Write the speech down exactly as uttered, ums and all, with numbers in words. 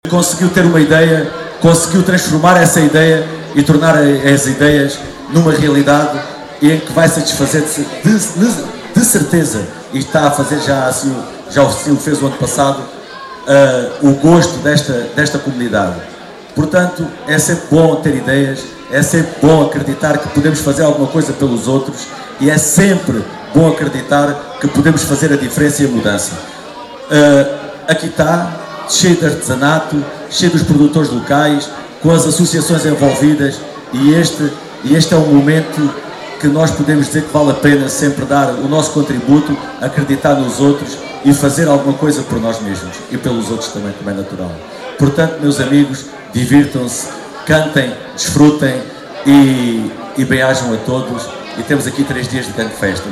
Conseguiu ter uma ideia, conseguiu transformar essa ideia e tornar as ideias numa realidade em que vai satisfazer de, de, de certeza, e está a fazer já assim, já o fez o ano passado, uh, o gosto desta, desta comunidade. Portanto, é sempre bom ter ideias, é sempre bom acreditar que podemos fazer alguma coisa pelos outros e é sempre bom acreditar que podemos fazer a diferença e a mudança. Uh, aqui está, cheio de artesanato, cheio dos produtores locais, com as associações envolvidas, e este, e este é um momento que nós podemos dizer que vale a pena sempre dar o nosso contributo, acreditar nos outros e fazer alguma coisa por nós mesmos e pelos outros também, como é natural. Portanto, meus amigos, divirtam-se, cantem, desfrutem e, e bem-ajam a todos, e temos aqui três dias de grande festa.